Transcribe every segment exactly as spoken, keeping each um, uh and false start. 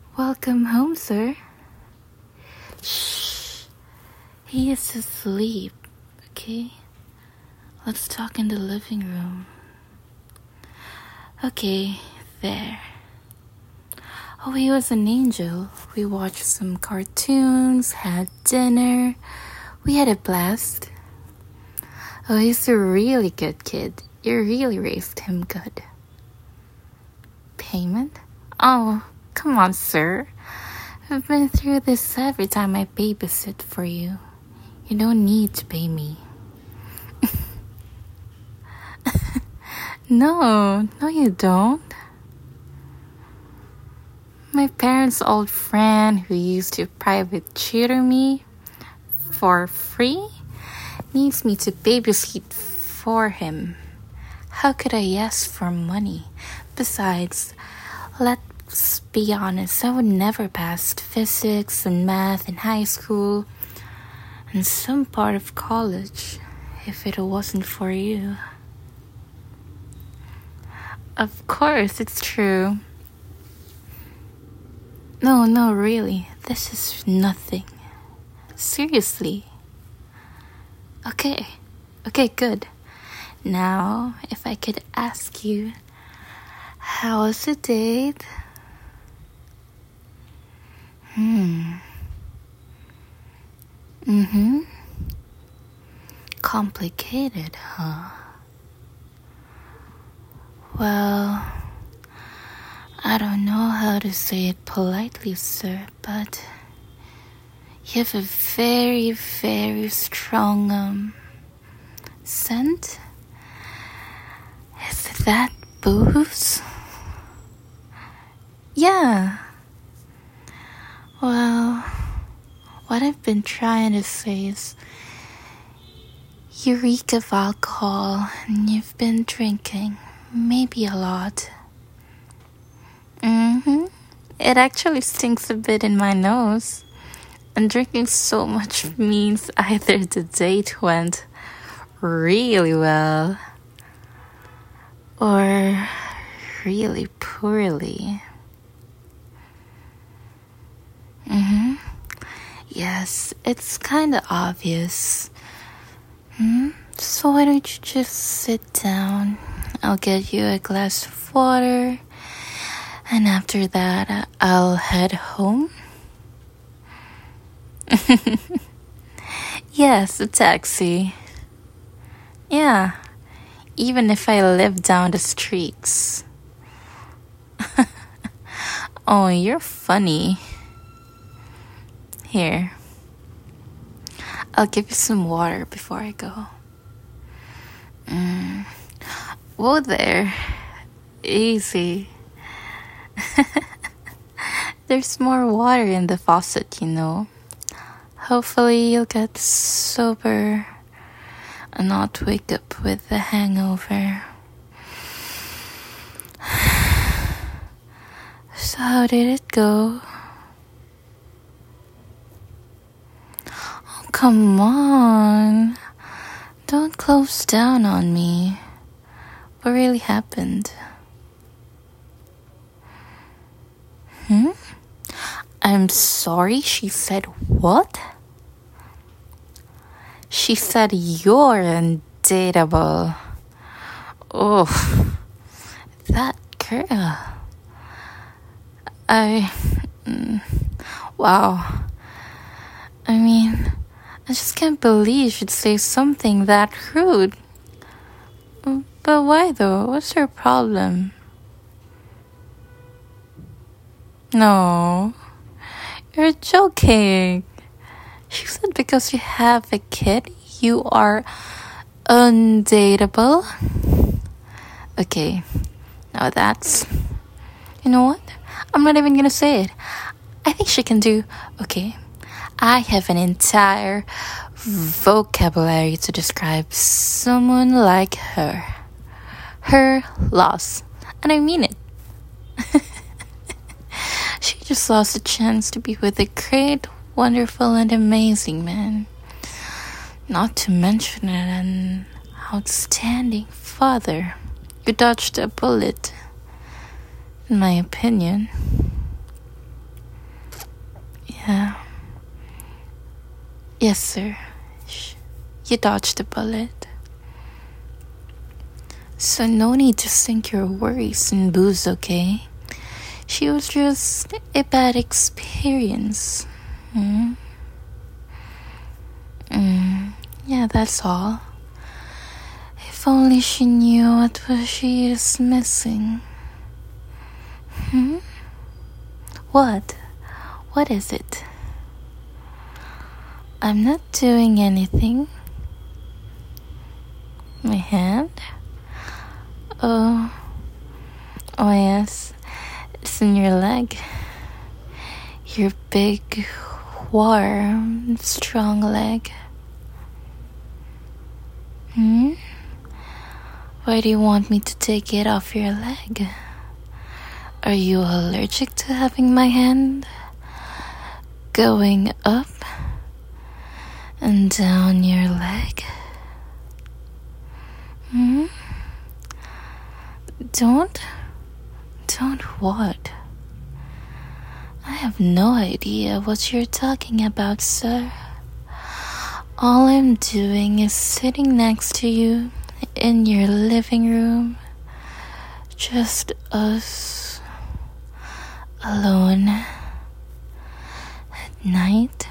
Welcome home, sir. Shh. He is asleep, okay? Let's talk in the living room. Okay, there. Oh, he was an angel. We watched some cartoons, had dinner. We had a blast. Oh, he's a really good kid. You really raised him good. Payment? Oh, come on, sir. I've been through this every time I babysit for you. You don't need to pay me. No, no you don't. My parents' old friend who used to private tutor me for free needs me to babysit for him. How could I ask for money? Besides, let's be honest, I would never pass physics and math in high school and some part of college if it wasn't for you. Of course, it's true. No, no, really, this is nothing. Seriously. Okay, okay, good. Now, if I could ask you, how was the date? Hmm. Mm-hmm. Complicated, huh? Well, I don't know how to say it politely, sir, but you have a very, very strong, um, scent. Is that booze? Yeah. Well, what I've been trying to say is you reek of alcohol and you've been drinking, maybe a lot. Mm-hmm. It actually stinks a bit in my nose. And drinking so much means either the date went really well or really poorly. Mm-hmm. Yes, it's kind of obvious. Hmm? So why don't you just sit down? I'll get you a glass of water. And after that, I'll head home. Yes, a taxi. Yeah, even if I live down the streets. Oh, you're funny. Here, I'll give you some water before I go. Mm. Whoa there. Easy. There's more water in the faucet, you know. Hopefully you'll get sober and not wake up with a hangover. So how did it go? Oh, come on. Don't close down on me. What really happened? Hmm? I'm sorry, she said what? She said you're undateable. Oh, that girl. I... Mm, wow. I mean, I just can't believe she'd say something that rude. But why though? What's her problem? No, you're joking. She said because you have a kid, you are undateable. Okay, now that's... You know what? I'm not even gonna say it. I think she can do... Okay, I have an entire vocabulary to describe someone like her. Her loss. And I mean it. She just lost a chance to be with a great, wonderful, and amazing man. Not to mention an outstanding father. You dodged a bullet, in my opinion. Yes, sir. Shh. You dodged a bullet. So no need to sink your worries in booze, okay? She was just a bad experience. Hmm? Mm, yeah, that's all. If only she knew what was she is missing. Hmm? What? What is it? I'm not doing anything. My hand? Oh. Oh, yes. It's in your leg. Your big, warm, strong leg. Hmm? Why do you want me to take it off your leg? Are you allergic to having my hand going up and down your leg? Hmm? Don't? Don't what? I have no idea what you're talking about, sir. All I'm doing is sitting next to you in your living room. Just us alone at night.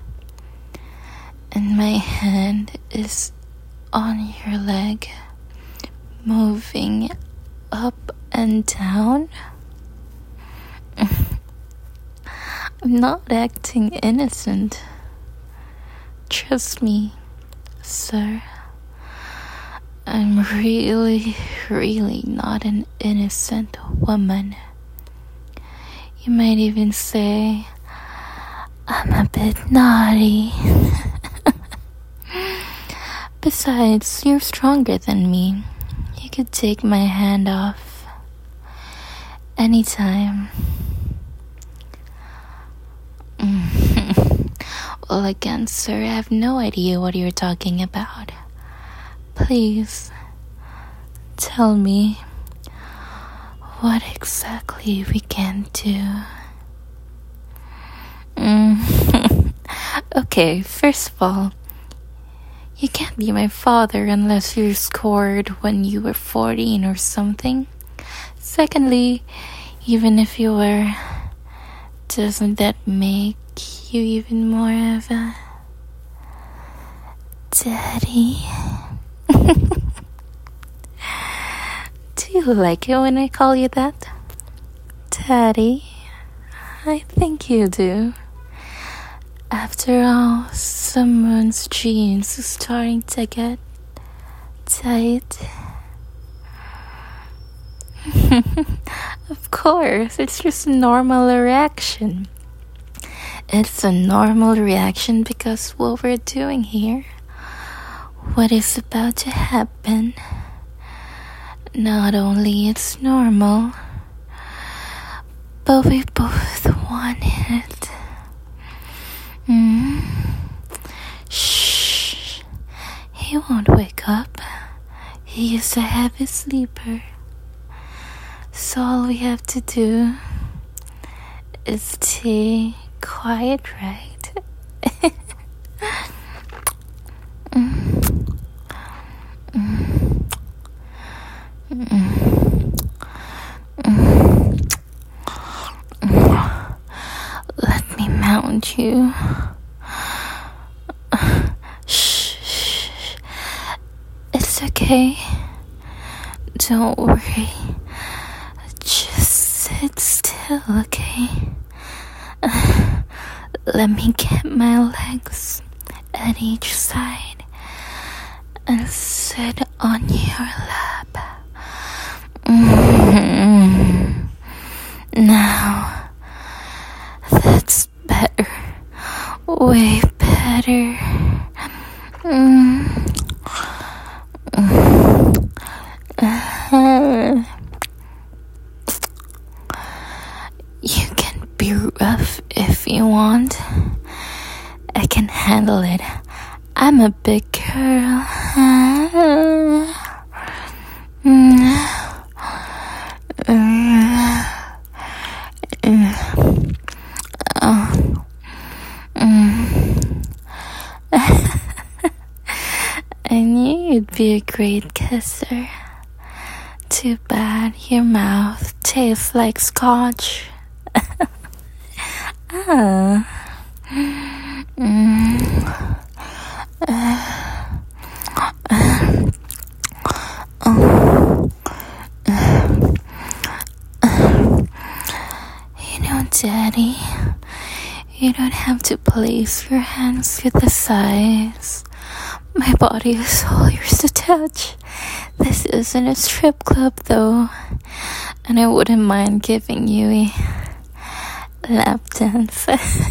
And my hand is on your leg, moving up and down. I'm not acting innocent. Trust me, sir. I'm really, really not an innocent woman. You might even say I'm a bit naughty. Besides, you're stronger than me. You could take my hand off anytime. Well, again, sir, I have no idea what you're talking about. Please, tell me what exactly we can do. Mm. Okay, first of all, you can't be my father unless you scored when you were fourteen or something. Secondly, even if you were, doesn't that make you even more of a daddy? Do you like it when I call you that? Daddy? I think you do. After all, someone's jeans is starting to get tight. Of course, it's just a normal reaction. It's a normal reaction because what we're doing here, what is about to happen, not only it's normal, but we both want it. Mm. Shh. He won't wake up. He is a heavy sleeper. So all we have to do is stay quiet, right? mm. Mm. Mm. Mm. Let me mount you. Shh, shh. It's okay. Don't worry. Just sit still, okay? Let me get my legs at each side and sit on your lap. Mm-hmm. Now, that's better. Way better. Mm. Uh, you can be rough if you want. I can handle it. I'm a big girl. be a great kisser. Too bad your mouth tastes like scotch. ah. Mm. Uh. Uh. Oh. Uh. Uh. You know, Daddy, you don't have to place your hands with the size. My body is all yours to touch. This isn't a strip club, though, and I wouldn't mind giving you a lap dance.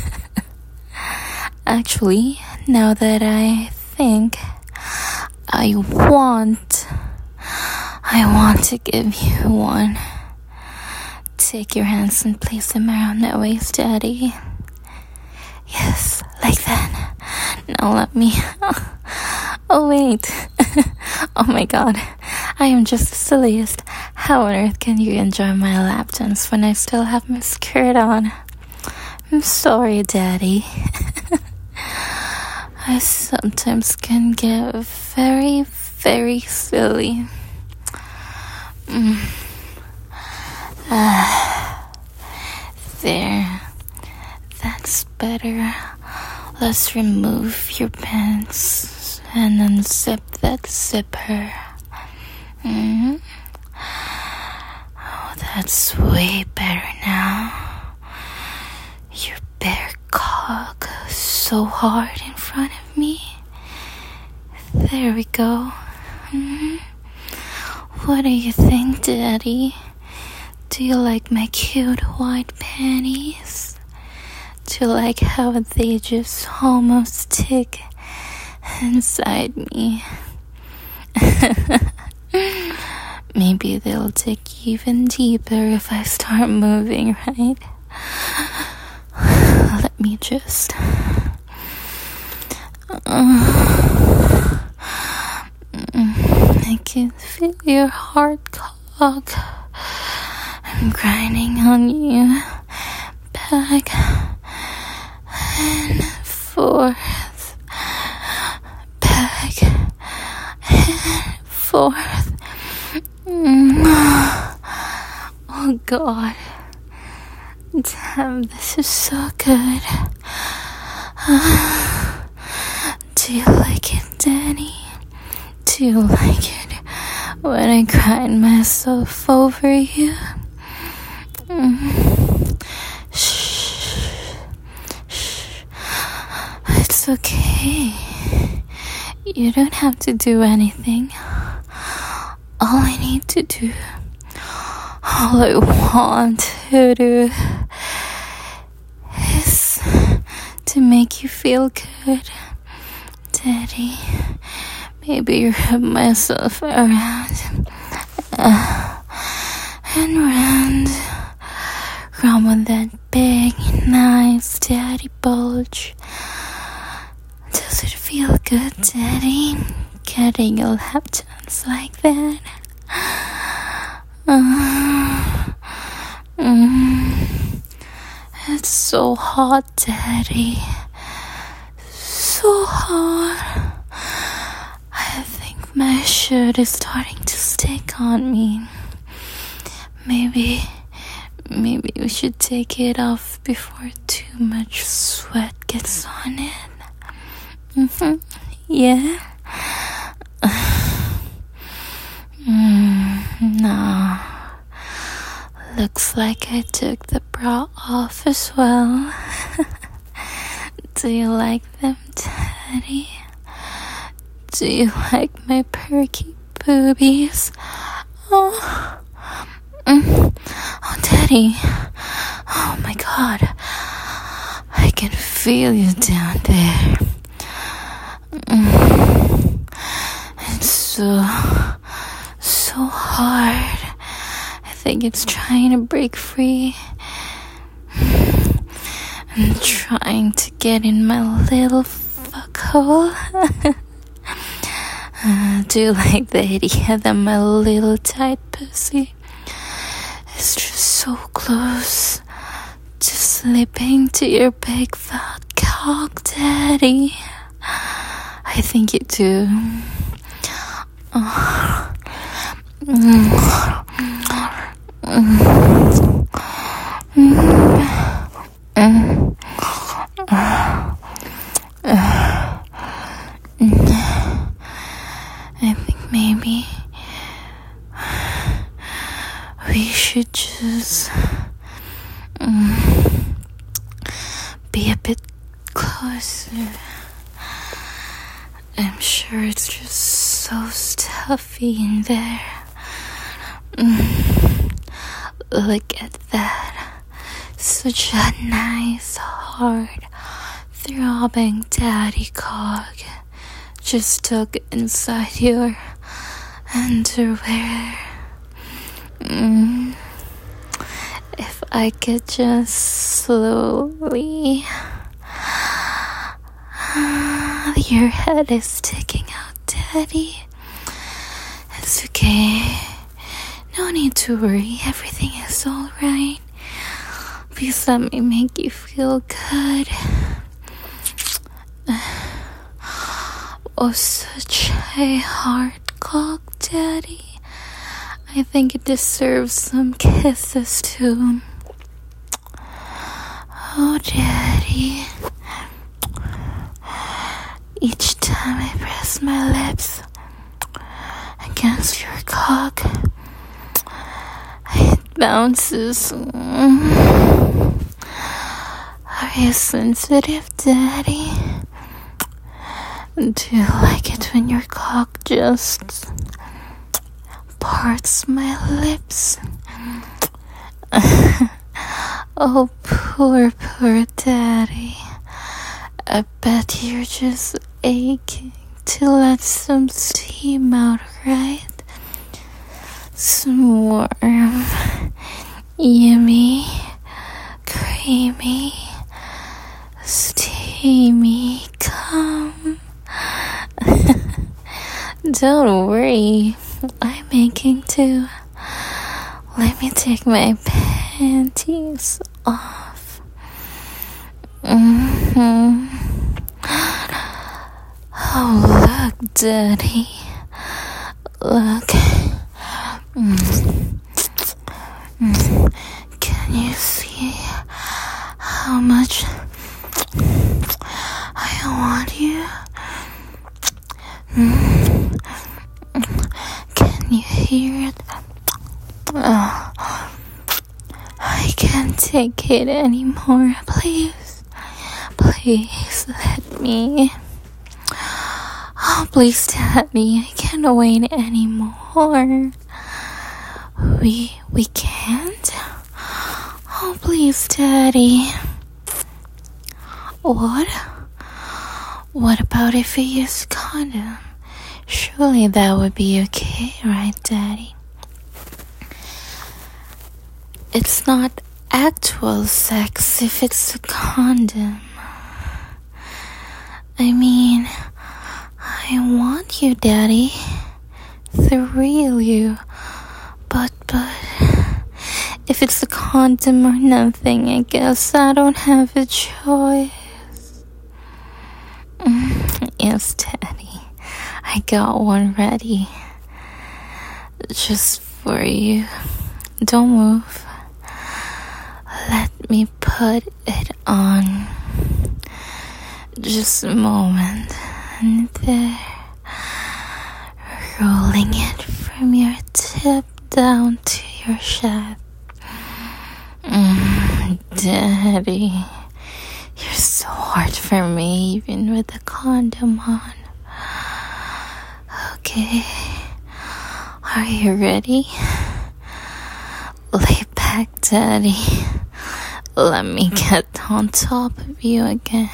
Actually, now that I think, I want, I want to give you one. Take your hands and place them around my waist, Daddy. Yes, like that. Now let me... Oh, wait. Oh my god. I am just the silliest. How on earth can you enjoy my lap dance when I still have my skirt on? I'm sorry, Daddy. I sometimes can get very, very silly. Mm. Ah, there. That's better. Let's remove your pants and unzip that zipper. Mm-hmm. Oh, that's way better now. Your bare cock so hard in front of me. There we go. Mm-hmm. What do you think, Daddy? Do you like my cute white panties? Do you like how they just almost tick inside me? Maybe they'll tick even deeper if I start moving, right? Let me just... Uh, I can feel your heart cock. I'm grinding on you. Back and forth, back and forth. Mm. Oh God, damn, this is so good. Uh, do you like it, Danny? Do you like it when I grind myself over you? Mm. It's okay. You don't have to do anything. All I need to do, all I want to do is to make you feel good, Daddy. Maybe rub myself around uh, and round. Rub on that big, nice daddy bulge. Does it feel good, Daddy? Getting a lap dance like that? Uh, mm, it's so hot, Daddy. So hot. I think my shirt is starting to stick on me. Maybe, maybe we should take it off before too much sweat gets on it. Mm-hmm. Yeah. mm, no. Looks like I took the bra off as well. Do you like them, Daddy? Do you like my perky boobies? Oh, mm. Oh, Daddy. Oh my God. I can feel you down there. Mm. It's so, so hard. I think it's trying to break free. I'm trying to get in my little fuck hole. uh, do you like the idea that my little tight pussy is just so close to slipping to your big fat cock, Daddy? I think you do. I think maybe we should just um, be a bit closer. I'm sure it's just so stuffy in there. Mm. Look at that. Such a nice, hard, throbbing daddy cock just stuck inside your underwear. Mm. If I could just slowly... Your head is sticking out, daddy. It's okay. No need to worry. Everything is alright. Please let me make you feel good. Oh, such a hard cock, daddy. I think it deserves some kisses too. Oh, daddy. Each time I press my lips against your cock, it bounces. Mm. Are you sensitive, daddy? Do you like it when your cock just parts my lips? Oh, poor, poor daddy. I bet you're just aching to let some steam out, right? Some warm, yummy, creamy, steamy cum. Don't worry, I'm aching too. Let me take my panties off. Mm-hmm. Oh, look, daddy. Look. Mm. Mm. Can you see how much I want you? Mm. Can you hear it? Oh, I can't take it anymore. Please, please let me. Oh, please, daddy, I can't wait anymore. We, we can't? Oh, please, daddy. What? What about if we use condom? Surely that would be okay, right, daddy? It's not actual sex if it's a condom. I mean, I want you, daddy. The real you. But, but, if it's a condom or nothing, I guess I don't have a choice. Mm, yes, daddy. I got one ready. Just for you. Don't move. Let me put it on. Just a moment. And there. Rolling it from your tip down to your shaft. Mm, daddy. You're so hard for me, even with the condom on. Okay. Are you ready? Lay back, daddy. Let me get on top of you again.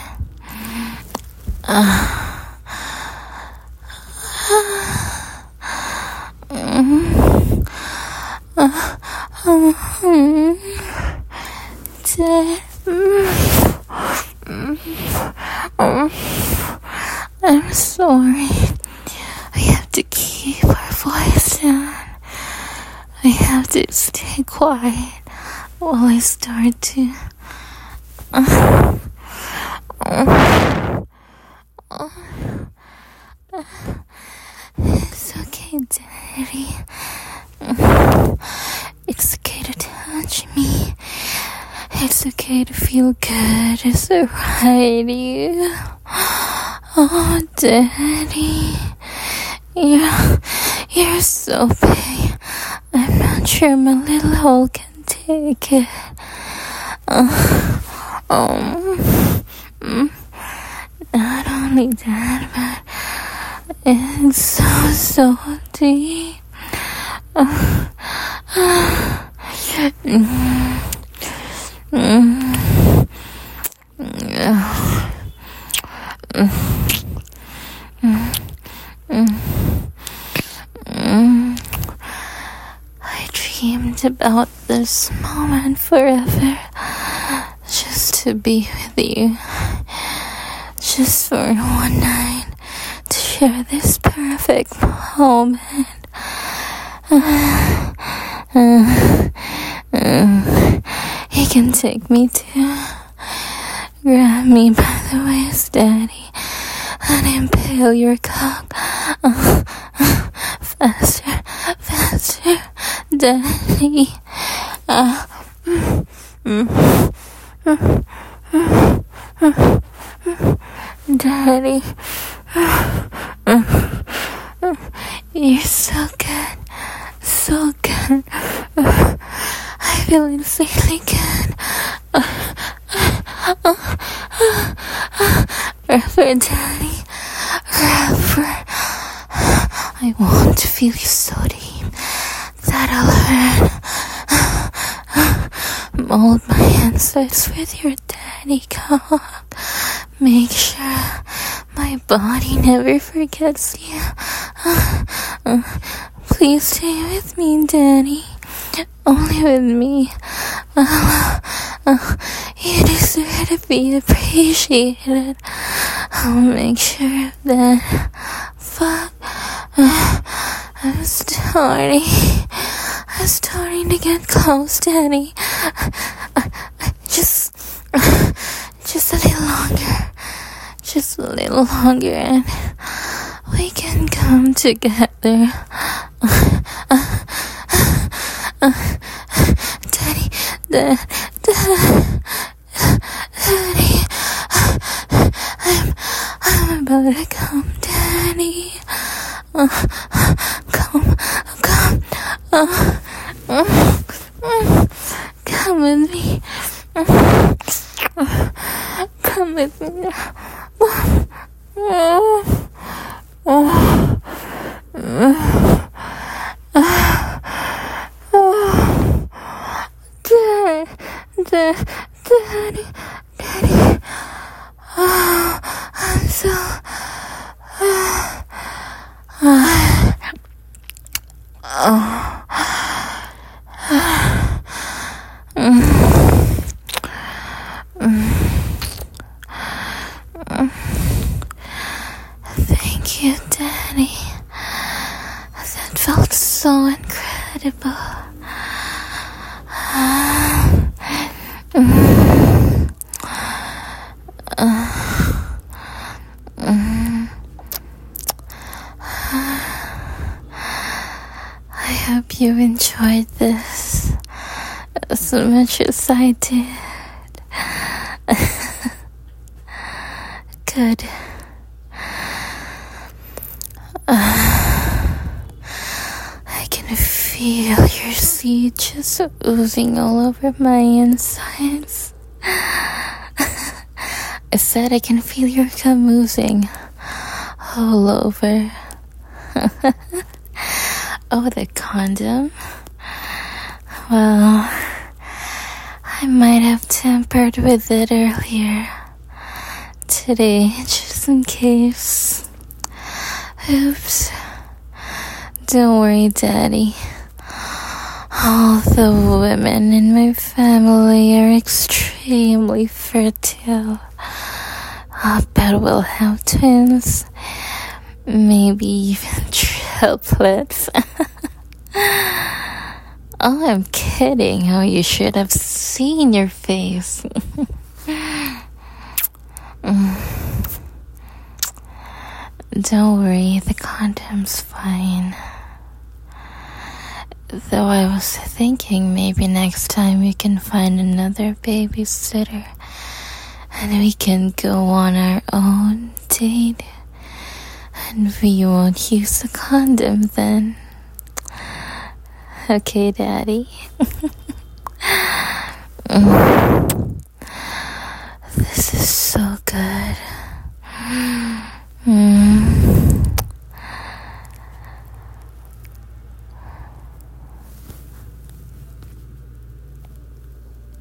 Uh, mm, uh, um, Dad, mm, mm, I'm sorry. I have to keep our voice down. I have to stay quiet while I start to. Uh, uh, uh, it's okay, Hey, Daddy. It's okay to touch me. It's okay to feel good as I ride you. Oh, Daddy. You're, you're so big. I'm not sure my little hole can take it. Uh, um, mm, not only that, but it's so, so deep. Uh, uh, mm, mm, uh, mm, mm, mm, mm. I dreamed about this moment forever, just to be with you, just for one night, to share this perfect moment. Uh, uh, uh, he can take me to grab me by the waist, Daddy, and impale your cock. Uh, uh, faster, faster, Daddy. Uh, mm, mm, mm, mm, mm, mm, Daddy. Uh, uh, uh, you're so good. So good. Uh, I feel insanely good. Uh, uh, uh, uh, uh, Rapper, Daddy. Rapper. I want to feel you so deep that I'll learn. Mold my insides with your daddy cock. Make sure my body never forgets you. Uh, uh, Please stay with me, Daddy. Only with me. Uh, uh, you deserve to be appreciated. I'll make sure of that. Fuck. Uh, I'm starting. I'm starting to get close, Daddy. Uh, uh, just, uh, just a little longer. Just a little longer, and we can come together. Uh, uh, uh, uh, Daddy, Dad, Dad, Daddy, uh, I'm, I'm about to come, Daddy. Uh, come, come, uh, uh, uh, come with me. Uh, uh, come with me. Uh, uh, uh, uh, Dad, Dad, Daddy, Daddy. Oh, I'm so. Uh, uh, oh. Mm. Mm. Thank you, Daddy. That felt so incredible. Uh, mm, uh, mm, I hope you enjoyed this as much as I did. Good. Uh, I can feel your seed just oozing all over my insides. I said I can feel your cum oozing all over. Oh, the condom? Well, I might have tampered with it earlier today, just in case. Oops. Don't worry, Daddy. All the women in my family are extremely fertile. I bet we'll have twins. Maybe even triplets. Oh, I'm kidding. Oh, you should have seen your face. mm. Don't worry, the condom's fine. Though I was thinking maybe next time we can find another babysitter and we can go on our own date. And we won't use a condom then. Okay, Daddy? Mm. This is so good.